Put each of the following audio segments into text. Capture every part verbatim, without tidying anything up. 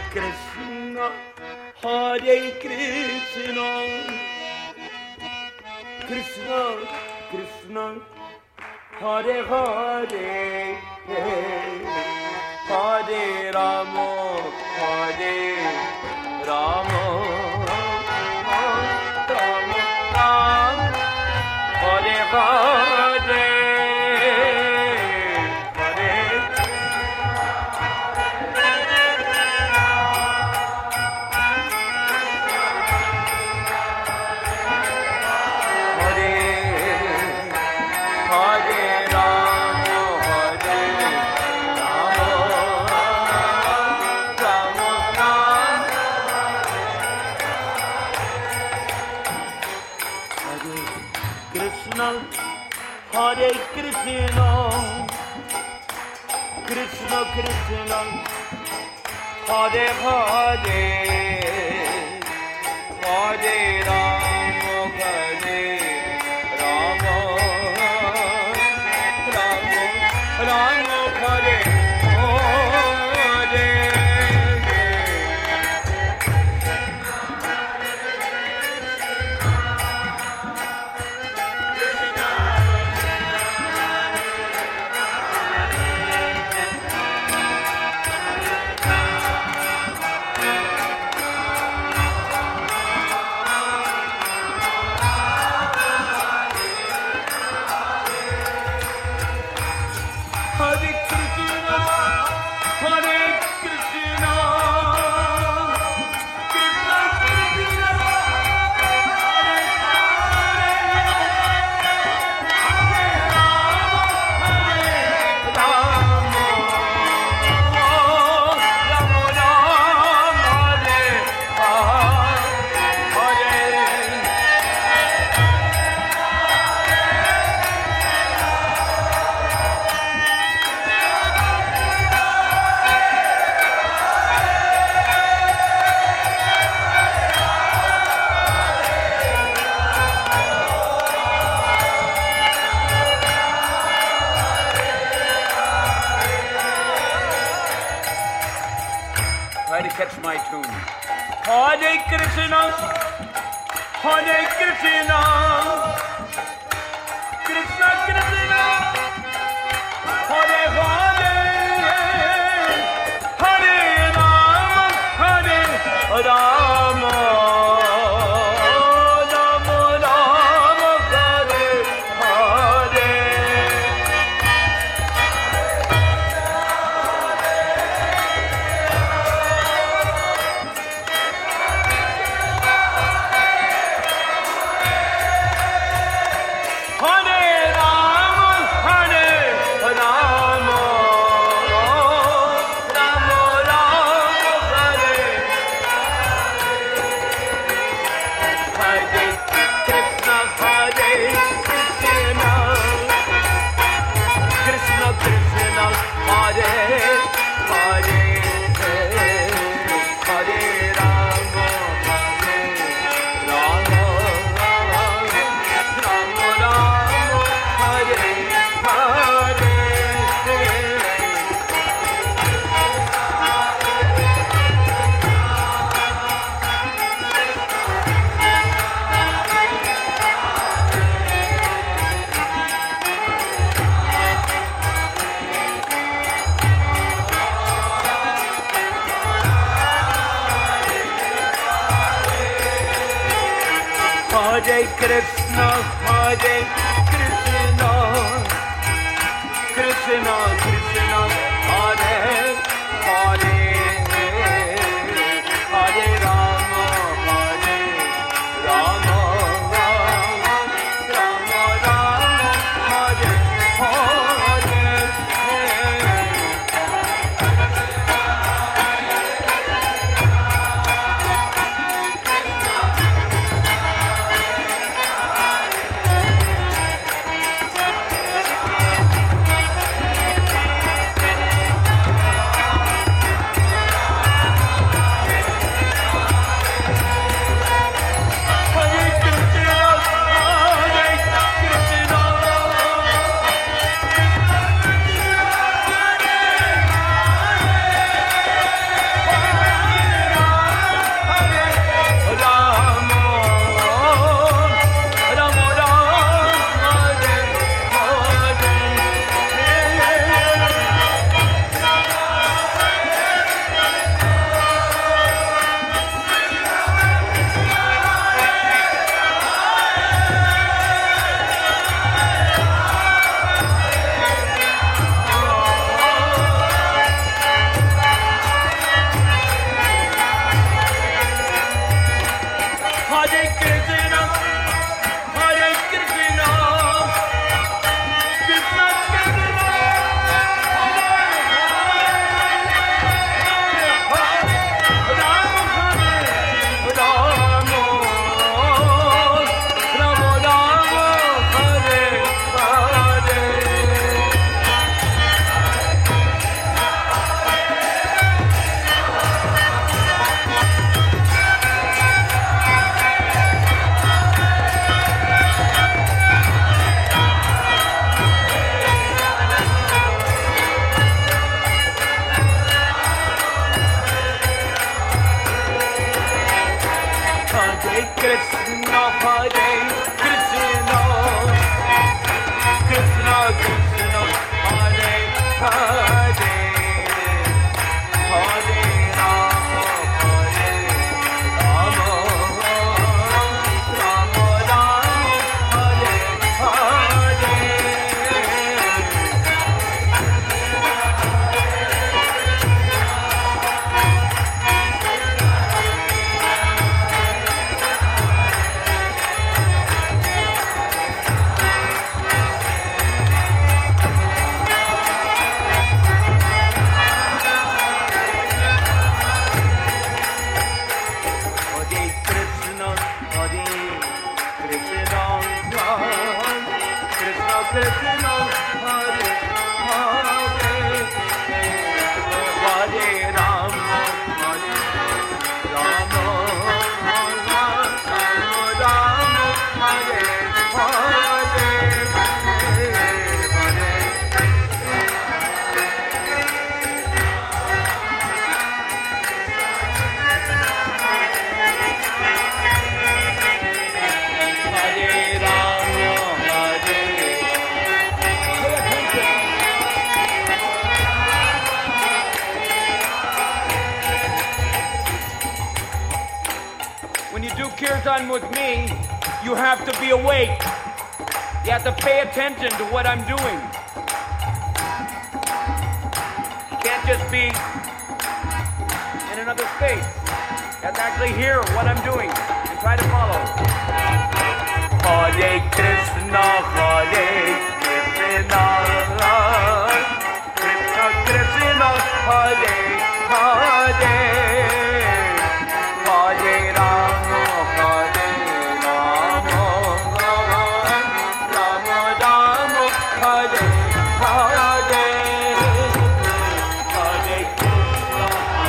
Krishna, Hare Krishna, Krishna Krishna, Hare Hare, Hare Rama, Hare Rama, Rama Rama, Hare Hare. Hare Krishna, Krishna Krishna, Hare Hare, Hare Rama, Hare Rama, Rama Rama, Hare Catch my tune. Hare Krishna, Hare Krishna, Krishna Krishna, Hare Hare, Hare Rama, Hare Rama, Rama Rama, Hare Hare. Hare Krishna, Hare Krishna, Krishna Krishna, Hare Hare, Hare Rama, Hare Rama, Rama Rama, Hare Hare. Hare Krishna, Krishna Krishna, Hare Hare, Hare Rama, Hare Rama, Rama Rama, Hare Hare. Hare Krishna, Hare Krishna, Krishna Krishna, Hare Hare, Hare Rama, Hare Rama, Rama Rama, Hare Hare Rama, Hare When you do kirtan with me, you have to be awake. You have to pay attention to what I'm doing. You can't just be in another space. You have to actually hear what I'm doing and try to follow. Hare Krishna, Hare Krishna, Krishna Krishna, Hare Hare, Hare Rama, Hare Rama, Rama Rama, Hare Hare, Hare Krishna,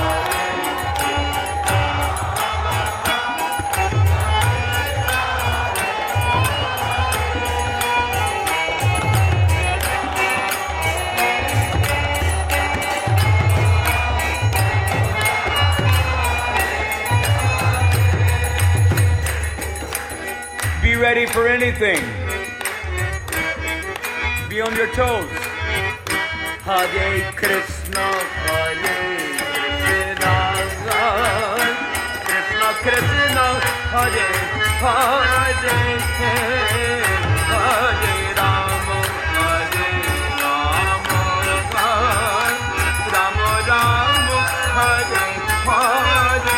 Be ready for anything. Be on your toes. Hare Krishna, Hare Krishna, Krishna Krishna, Hare Hare, Hare Rama, Hare Rama, Rama Rama, Hare Hare.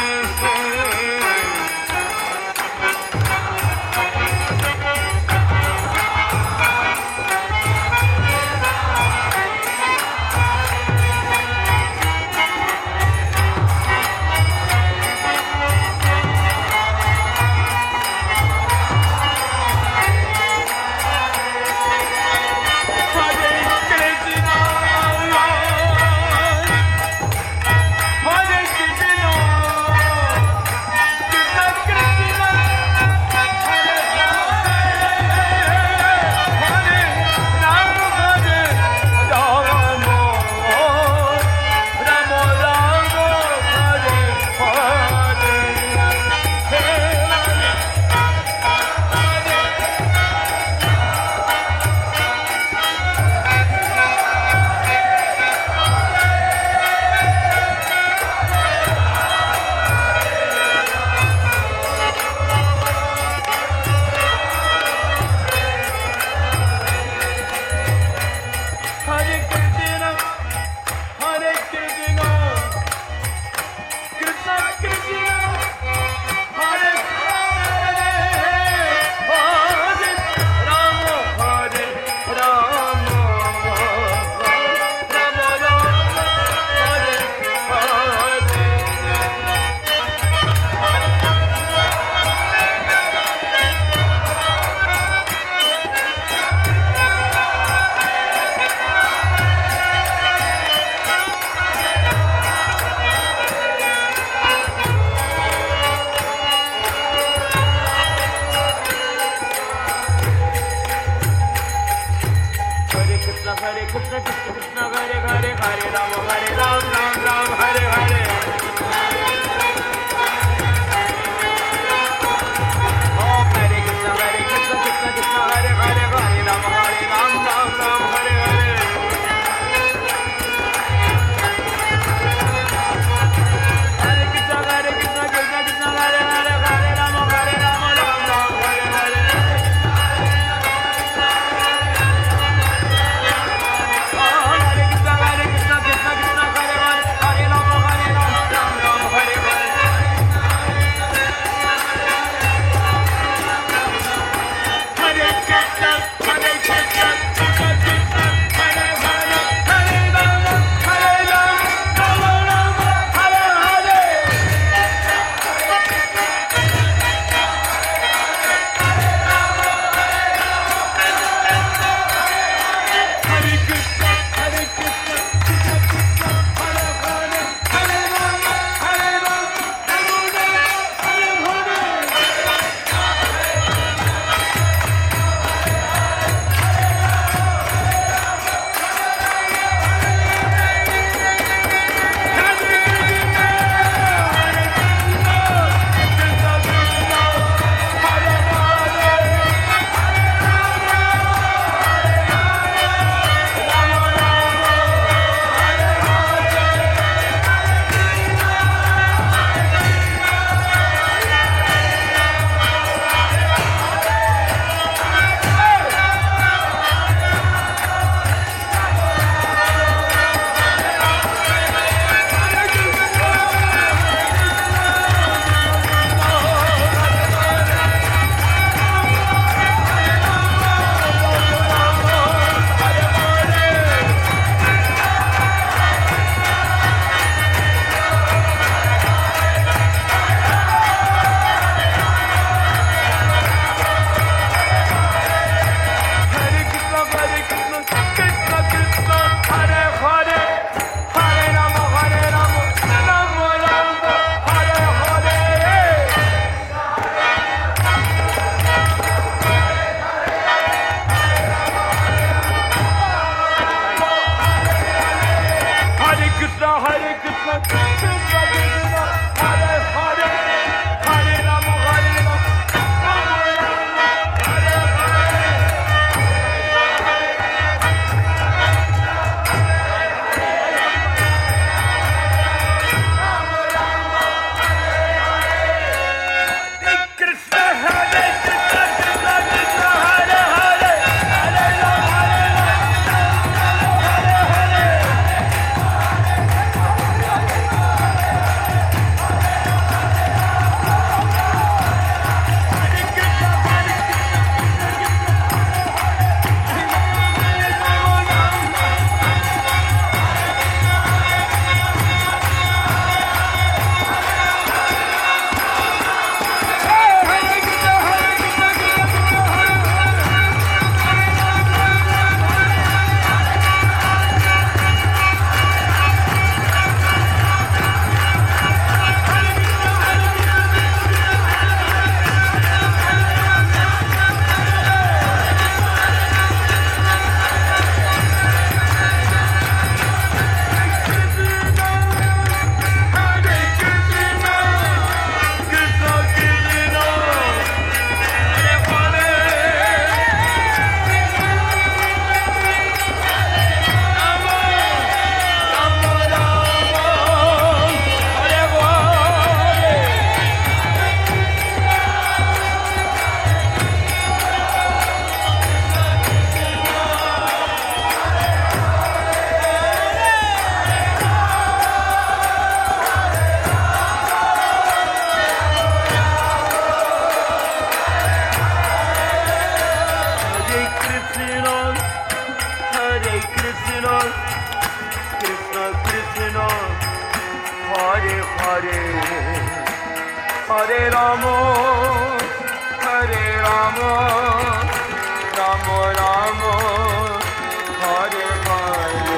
Hare Hare Rama Hare Rama Rama Rama Hare Hare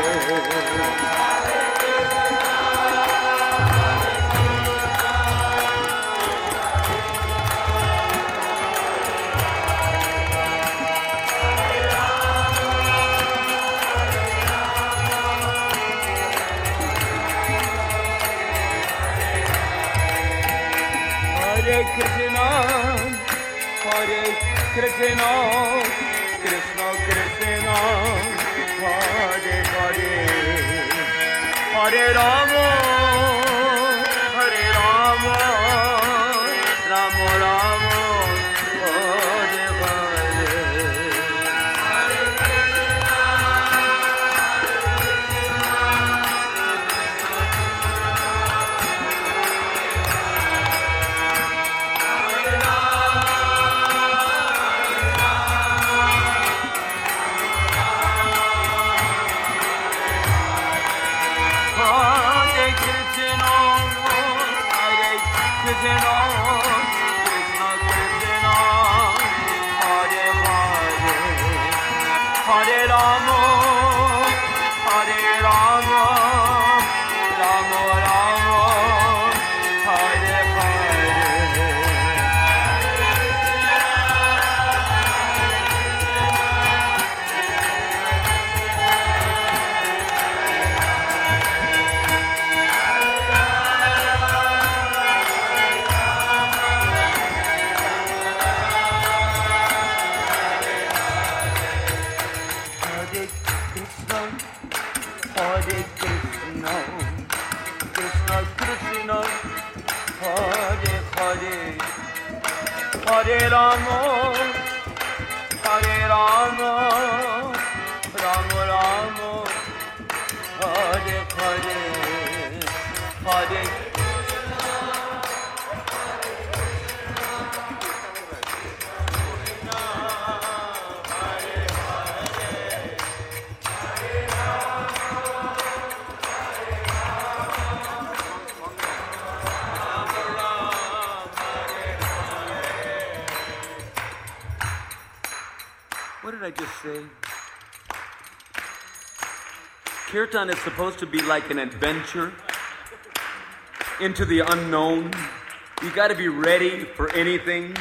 Hare Krishna, Hare Krishna, Krishna Krishna, Hare Hare, Hare Rama, Hare Rama, Rama Rama, Hare Hare. Hare Rama, Hare Rama, Rama Rama, Hare Hare. Hare Krishna, Krishna Krishna, Hare Hare, Hare Rama, Hare Rama, Rama Rama, Hare Hare, Hare. What did I just say? Kirtan is supposed to be like an adventure into the unknown. You got to be ready for anything.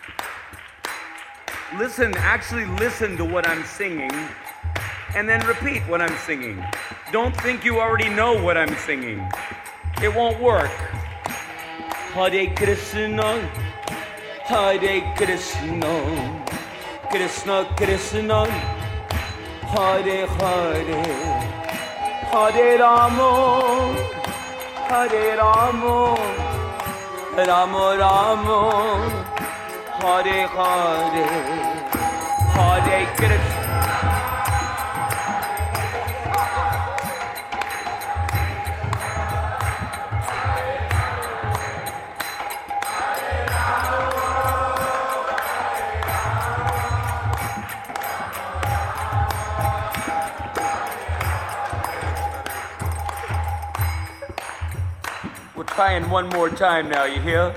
Listen, actually listen to what I'm singing and then repeat what I'm singing. Don't think you already know what I'm singing. It won't work. Hare Krishna, Hare Krishna, Krishna Krishna, Hare Hare, Hare Rama, Hare Rama, Rama Rama, Hare Hare, Hare Krishna. Trying one more time now, you hear?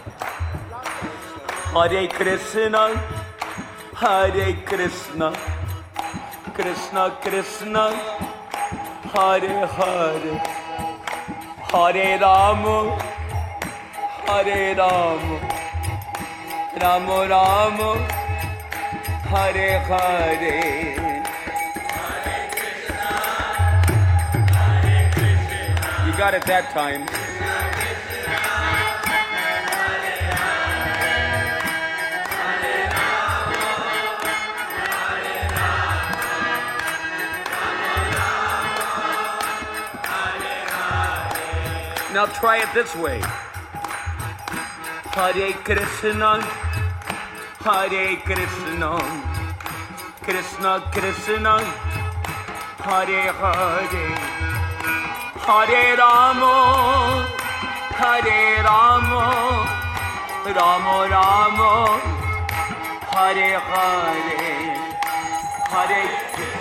Hare Krishna, Hare Krishna, Krishna Krishna, Hare Hare, Hare Rama, Hare Rama, Rama Rama, Hare Hare. You got it that time. Now try it this way. Hare Krishna, Hare Krishna, Krishna Krishna, Hare Hare, Hare Rama, Hare Rama, Rama Rama, Hare Hare, Hare Krishna.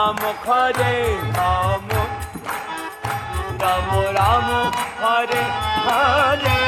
Rama Hare Rama Rama Rama Hare Hare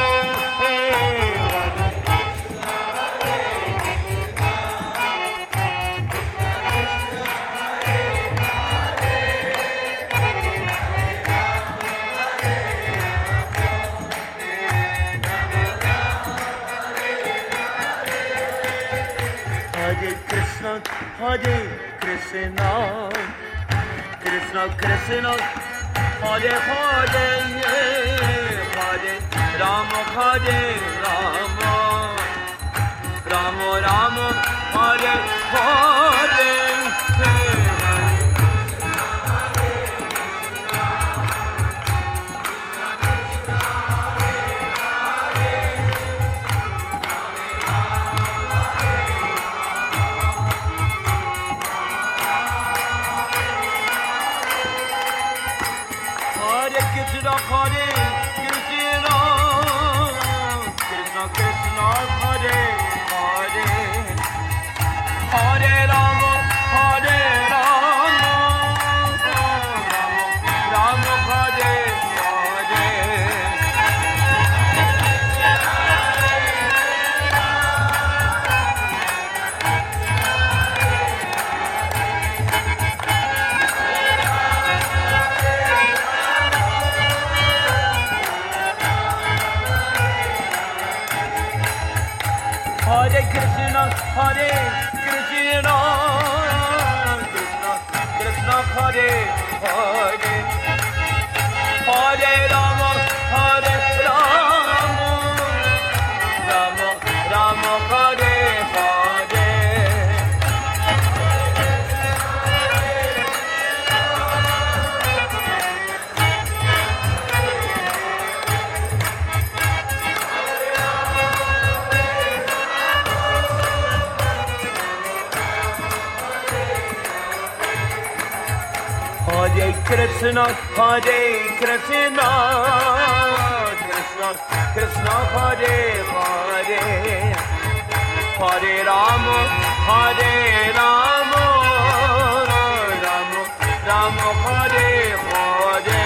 Hare Krishna, Hare Krishna, Krishna Krishna, Hare Hare, Hare Rama, Hare Rama, Rama Rama, Hare Hare. Krishna, Hare Krishna, Krishna Krishna, Hare Hare, Hare Rama, Hare Rama, Rama Hare Hare. Hare Krishna, Hare Krishna, Krishna Krishna, Hare Hare, Hare Rama, Hare Rama, Rama Rama, Hare Hare. Hare Krishna, Hare Krishna, Krishna Krishna, Hare Hare, Hare Rama, Hare Rama, Rama Rama, Hare Hare.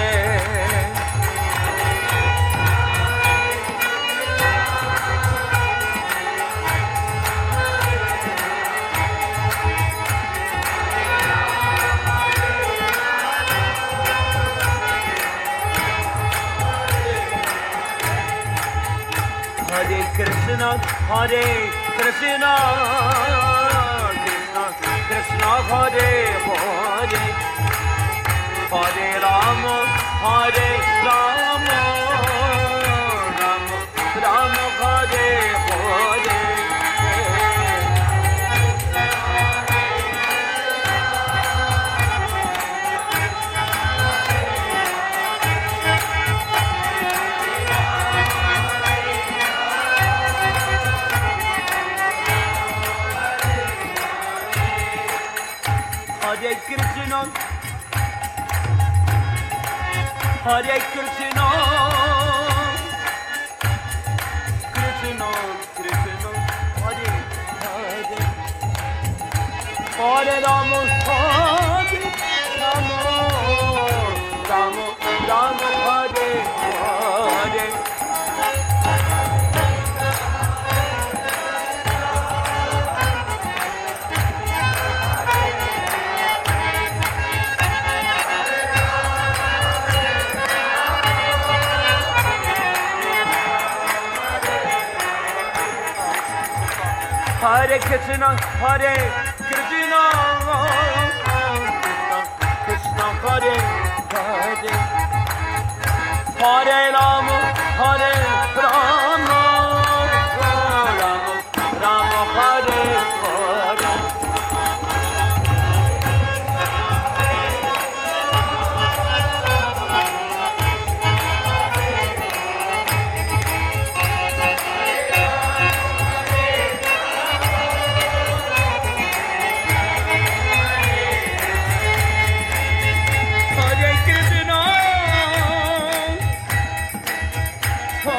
Hare Krishna, Hare Krishna, Krishna Krishna, Hare Hare, Hare Rama, Hare Rama, Rama Rama, Hare Hare. Hare Krishna, Hare Krishna, Krishna Krishna, Hare Hare, Hare Rama, Hare Rama, Rama Rama, Hare Hare. Hare Krishna, Hare Krishna, Krishna Krishna, Hare Hare, Hare Rama, Hare Rama, Rama Rama, Hare Hare. Hare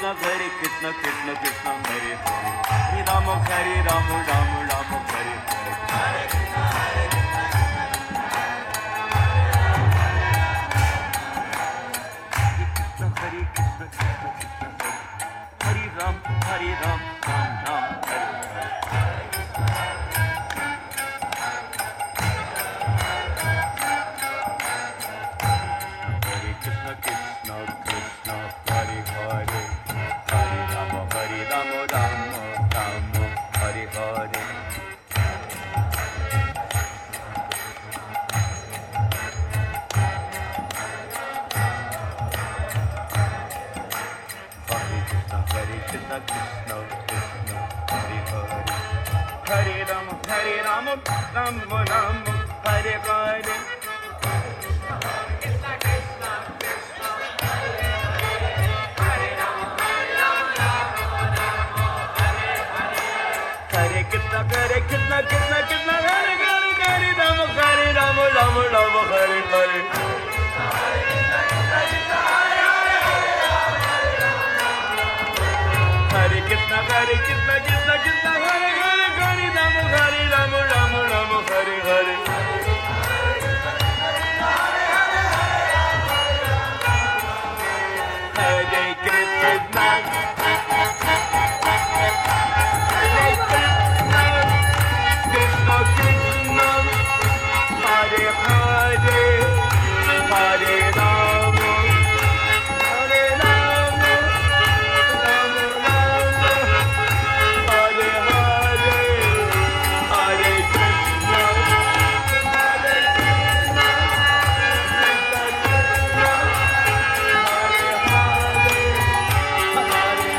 Krishna, Hare Krishna, Krishna Krishna, Hare Hare, Hare Rama, Hare Rama, Rama Rama, Hare Hare. Hare Krishna, Hare Krishna, Hare Krishna, Krishna Krishna, Hare Ram, Hare Ram, Ram Ram, Hare Hare. Hare Krishna, Krishna Krishna, Hare Hare, Hare Rama, Hare Rama, Rama Rama, Hare Hare. Hare Krishna, Krishna Krishna, Hare Hare, Hare Rama, Hare Rama, Rama Rama, Hare Hare. Hare Krishna, Hare Krishna, Krishna Krishna, Hare Hare, Hare Rama, Hare Rama, Rama Rama, Hare Hare. Hare Krishna, Hare Krishna, Krishna Krishna, Hare Hare, Hare Rama, Hare Rama, Rama Rama, Hare Hare. Hare Krishna, Hare Krishna, Krishna Krishna, Hare Hare, Hare Rama, Hare Rama, Rama Rama, Hare Hare, Hare Krishna, Hare Krishna, Krishna Krishna, Hare Hare, Hare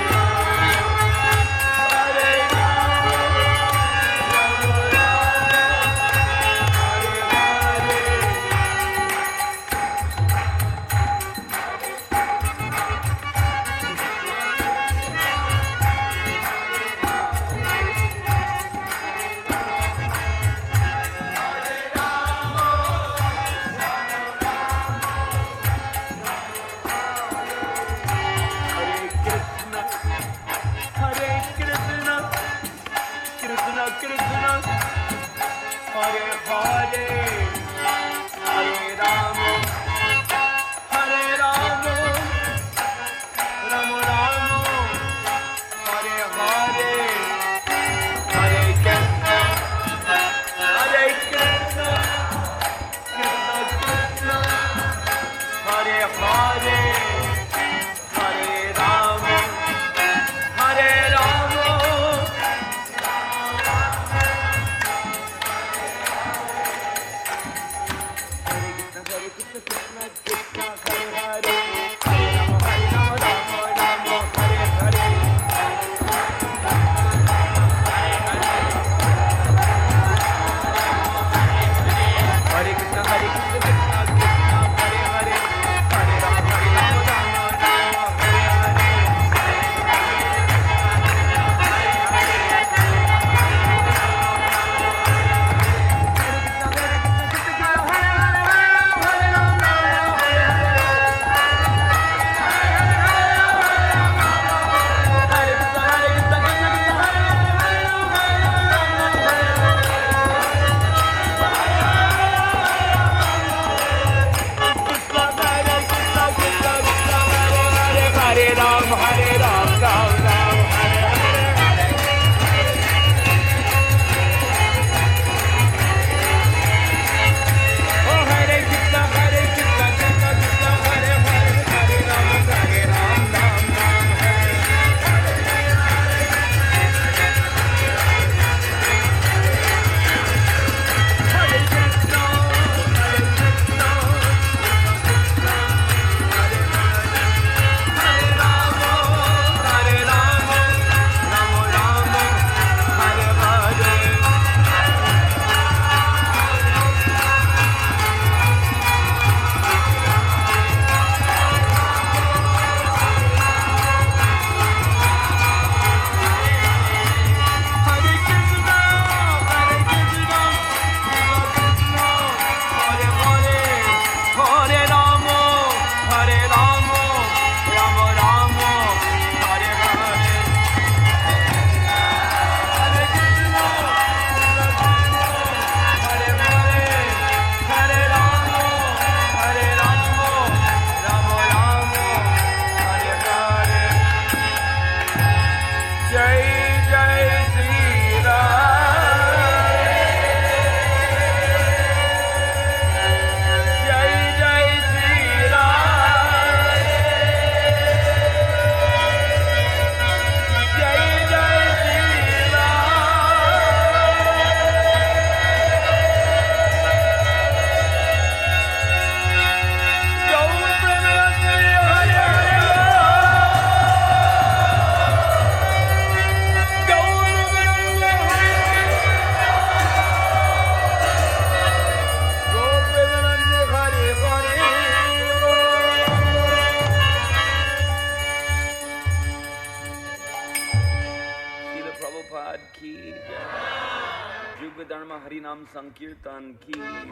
Prabhupada ki jai. Yuga Dharma Harinam Sankirtan ki jai.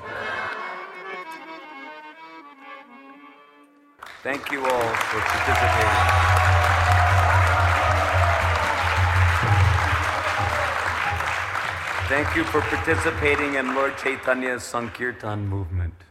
Thank you all for participating. Thank you for participating in Lord Chaitanya's Sankirtan movement.